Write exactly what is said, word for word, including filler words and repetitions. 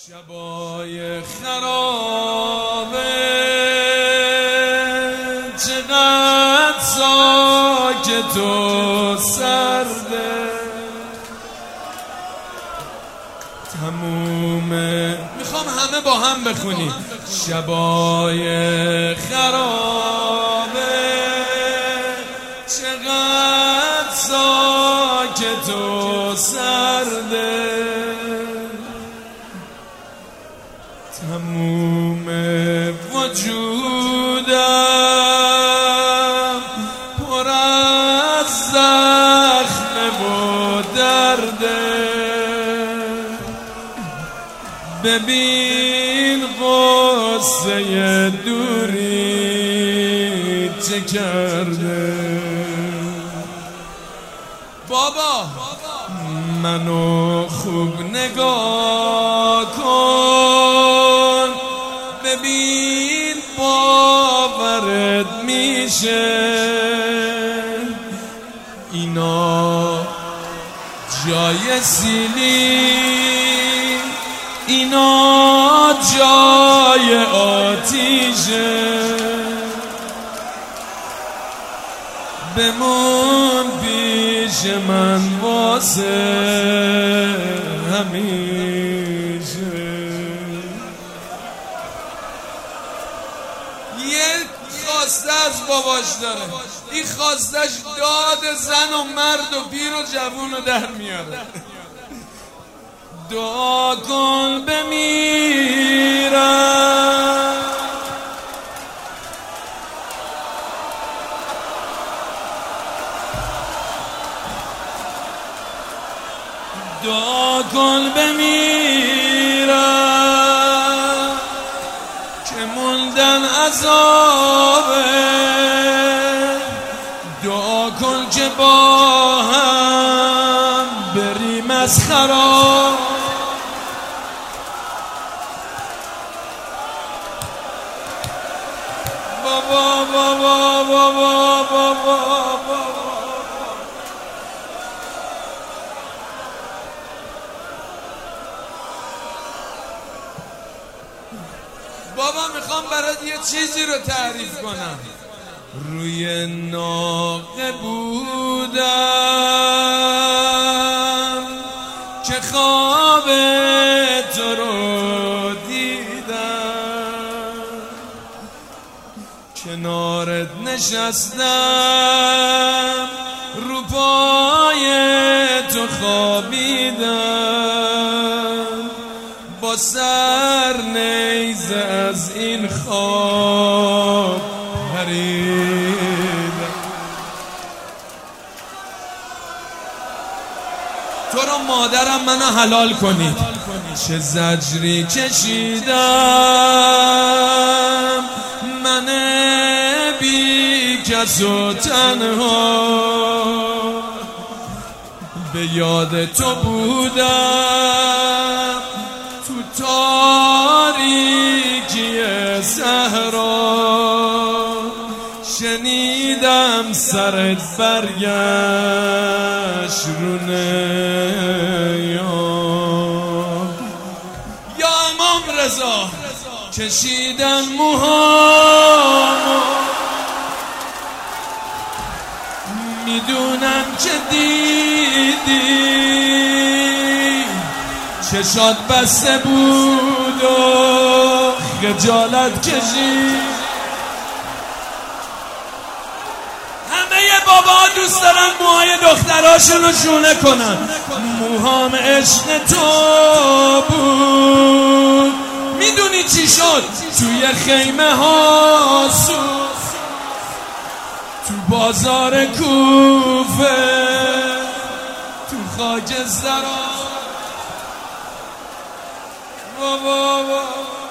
شبای خرابه چقدر ساکت و سرده، تمومه. میخوام همه با هم بخونیم. شبای خرابه چقدر ساکت و سرده، تموم وجودم پر از زخم و درده. ببین غصه دوری چه کرده. بابا منو خوب نگاه کن، ببین باورت میشه اینا جای سیلی، اینا جای آتیشه. بمون پیش من واسه همیشه. یه خواسته از باباش داره، این خواستش داد زن و مرد و پیر و جوون رو در میاره. دعا کن بمیرم، دعا کن بمیرم که موندن عذابه. دعا کن که با هم بریم از خراب. بابا بابا بابا بابا بابا میخوام برات یه چیزی رو تعریف کنم. روی ناقه بودم که خواب تو رو دیدم، کنارت نشستم رو پای تو خوابیدم، با سر نیزه از این خواب پریدم. تو رو مادرم منو حلال کنید. چه زجری کشیدم من بی کس و تنها، به یاد تو بودم تو تاریکی صحرا. شنیدم سرت برگشت رو نیام. یا امام رضا کشیدن موهامو، میدونم که دیدی چشات بسته بود و خجالت کشید. همه بابا دوست دارن موهای دختراشون رو شونه کنن. موهام عشق تو بود، میدونی چی شد؟ توی خیمه ها سوخت، تو بازار کوفه، تو خاک زرا. بابا